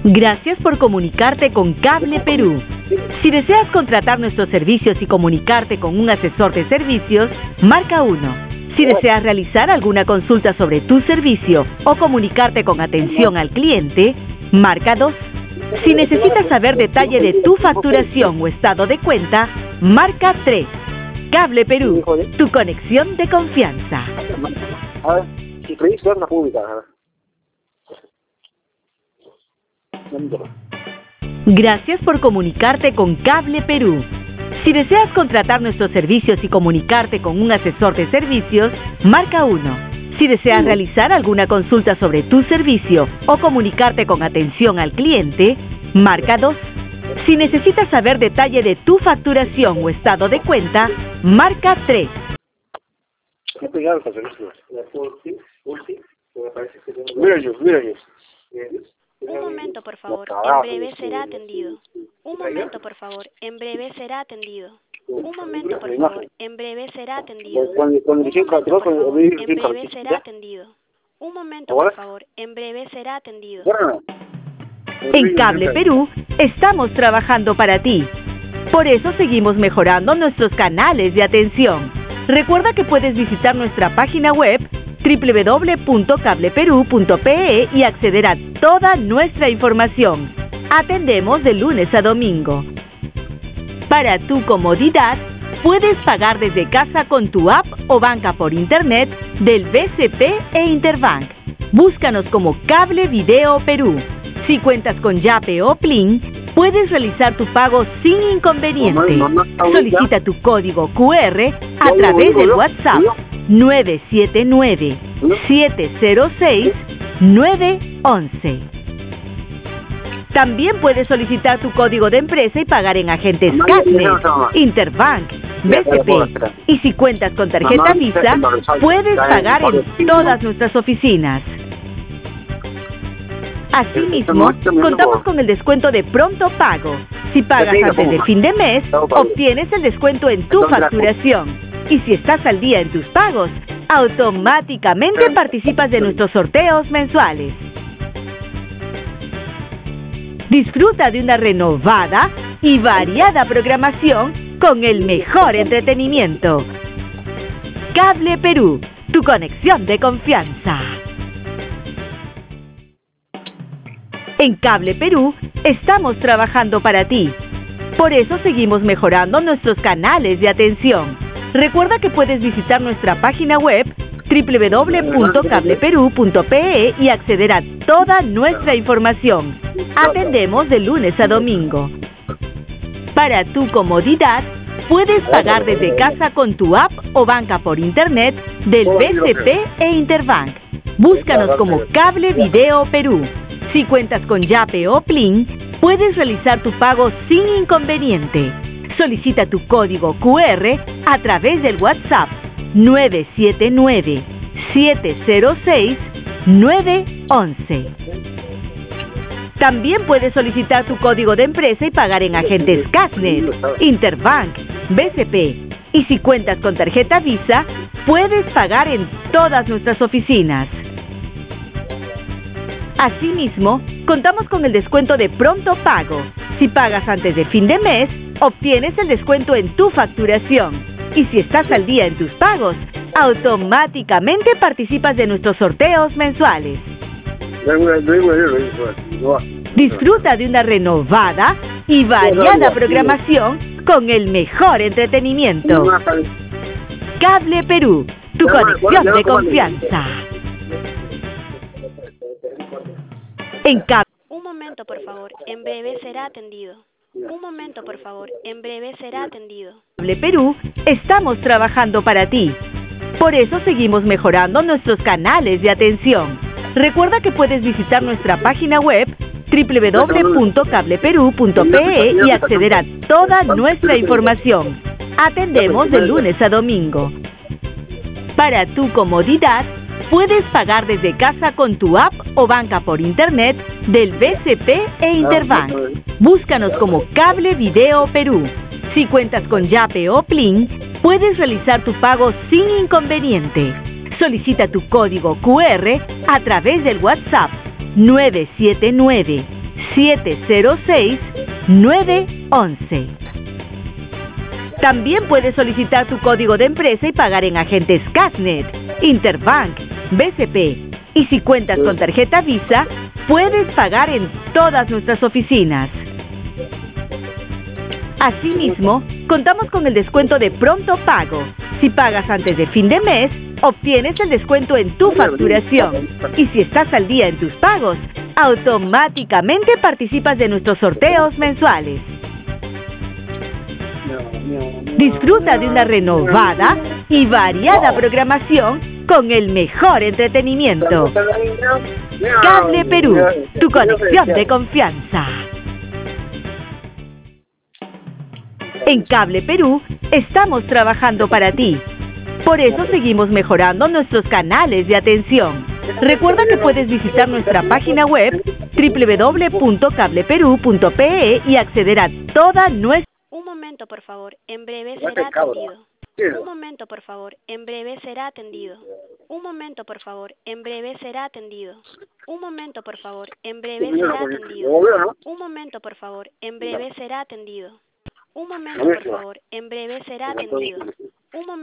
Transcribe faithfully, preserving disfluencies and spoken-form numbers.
Gracias por comunicarte con Cable Perú. Si deseas contratar nuestros servicios y comunicarte con un asesor de servicios, marca uno. Si deseas realizar alguna consulta sobre tu servicio o comunicarte con atención al cliente, marca dos. Si necesitas saber detalle de tu facturación o estado de cuenta, marca tres. Cable Perú, tu conexión de confianza. A ver, si creéis ver una pública, a ver. Gracias por comunicarte con Cable Perú. Si deseas contratar nuestros servicios y comunicarte con un asesor de servicios, marca uno. Si deseas realizar alguna consulta sobre tu servicio o comunicarte con atención al cliente, marca dos. Si necesitas saber detalle de tu facturación o estado de cuenta, marca tres. Mira yo, mira yo. Un momento, por favor. En breve será atendido. Un momento, por favor. En breve será atendido. Un momento, por favor. En breve será atendido. Un momento, por favor. En breve será atendido. Un momento, por favor. En breve será atendido. En Cable Perú estamos trabajando para ti. Por eso seguimos mejorando nuestros canales de atención. Recuerda que puedes visitar nuestra página web doble u doble u doble u punto cable perú punto pe e y acceder a toda nuestra información. Atendemos de lunes a domingo. Para tu comodidad, puedes pagar desde casa con tu app o banca por internet del B C P e Interbank. Búscanos como Cable Video Perú. Si cuentas con Yape o Plin, puedes realizar tu pago sin inconveniente. Solicita tu código cu erre a través del WhatsApp nueve siete nueve, siete cero seis, nueve uno uno. También puedes solicitar tu código de empresa y pagar en agentes Casnet, Interbank, B C P. Y si cuentas con tarjeta Visa, puedes pagar en todas nuestras oficinas. Asimismo, contamos con el descuento de pronto pago. Si pagas antes de fin de mes, obtienes el descuento en tu facturación. Y si estás al día en tus pagos, automáticamente participas de nuestros sorteos mensuales. Disfruta de una renovada y variada programación con el mejor entretenimiento. Cable Perú, tu conexión de confianza. En Cable Perú estamos trabajando para ti. Por eso seguimos mejorando nuestros canales de atención. Recuerda que puedes visitar nuestra página web doble u doble u doble u punto cable perú punto pe e y acceder a toda nuestra información. Atendemos de lunes a domingo. Para tu comodidad, puedes pagar desde casa con tu app o banca por internet del B C P e Interbank. Búscanos como Cable Video Perú. Si cuentas con Yape o Plin, puedes realizar tu pago sin inconveniente. Solicita tu código cu erre a través del WhatsApp nueve siete nueve, siete cero seis, nueve uno uno. También puedes solicitar tu código de empresa y pagar en agentes Casnet, Interbank, B C P. Y si cuentas con tarjeta Visa, puedes pagar en todas nuestras oficinas. Asimismo, contamos con el descuento de pronto pago. Si pagas antes de fin de mes, obtienes el descuento en tu facturación. Y si estás al día en tus pagos, automáticamente participas de nuestros sorteos mensuales. Disfruta de una renovada y variada programación con el mejor entretenimiento. Cable Perú, tu conexión de confianza. En Cable... Un momento, por favor. En breve será atendido. Un momento, por favor. En breve será atendido. Cable Perú estamos trabajando para ti. Por eso seguimos mejorando nuestros canales de atención. Recuerda que puedes visitar nuestra página web doble u doble u doble u punto cable perú punto pe e y acceder a toda nuestra información. Atendemos de lunes a domingo. Para tu comodidad, puedes pagar desde casa con tu app o banca por internet del B C P e Interbank. Búscanos como Cable Video Perú. Si cuentas con Yape o Plin, puedes realizar tu pago sin inconveniente. Solicita tu código cu erre a través del WhatsApp nueve siete nueve, siete cero seis, nueve uno uno. También puedes solicitar tu código de empresa y pagar en agentes Casnet, Interbank, B C P. Y si cuentas con tarjeta Visa, puedes pagar en todas nuestras oficinas. Asimismo, contamos con el descuento de pronto pago. Si pagas antes de fin de mes, obtienes el descuento en tu facturación. Y si estás al día en tus pagos, automáticamente participas de nuestros sorteos mensuales. Disfruta de una renovada y variada programación con el mejor entretenimiento. Cable Perú, tu conexión de confianza. En Cable Perú estamos trabajando para ti. Por eso seguimos mejorando nuestros canales de atención. Recuerda que puedes visitar nuestra página web doble u doble u doble u punto cable perú punto pe e y acceder a toda nuestra... Un momento, por favor. En breve será atendido. Un momento, por favor. En breve será atendido. Un momento, por favor. En breve será atendido. Un momento, por favor. En breve será atendido. Un momento, por favor. En breve será atendido. Un momento, por favor. En breve será atendido. Un momento.